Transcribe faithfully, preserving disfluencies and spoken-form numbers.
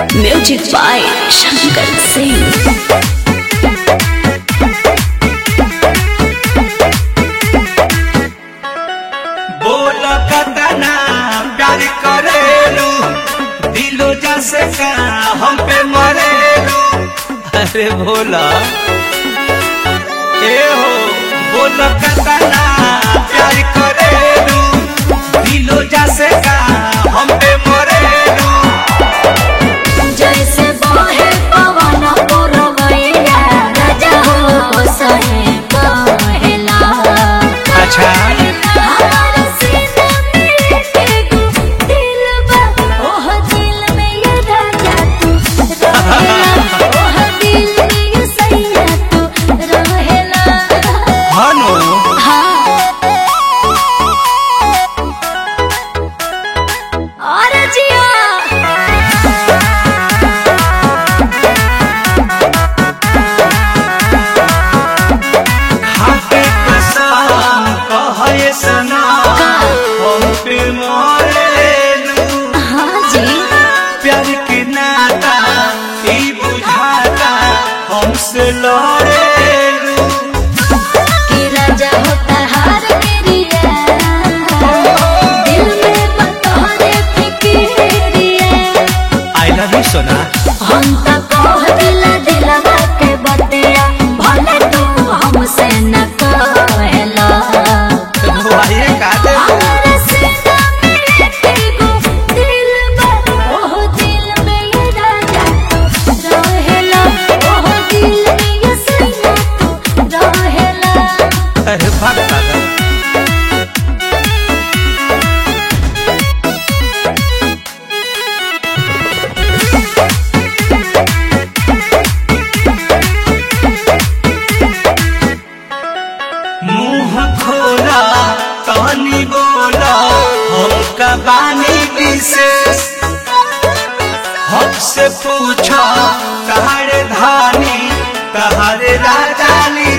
Music by Shankar Singh. प्यार करेलू दिलो जैसे का हम पे मरेलू। अरे भोला ए हो बोला कतना प्यार करेलू दिलो जैसे का हम पे मरेलू। जैसे बहे पवन पुरवैया राजा हो सहे बहेला। अच्छा प्यार के नाता ई बुझाता हमसे लड़ेलू कि राजा होता हार मेरिया दिल में बतौरे फिकिरिया। आई लव यू सोना हम तो कह दिला दिलवा के बतिया भले तू हमसे न कहला। वाये का दे अरे भगता मुंह खोला तहनी बोला हमका बानी विशेष हमसे पूछा कहारे धानी कहारे राजानी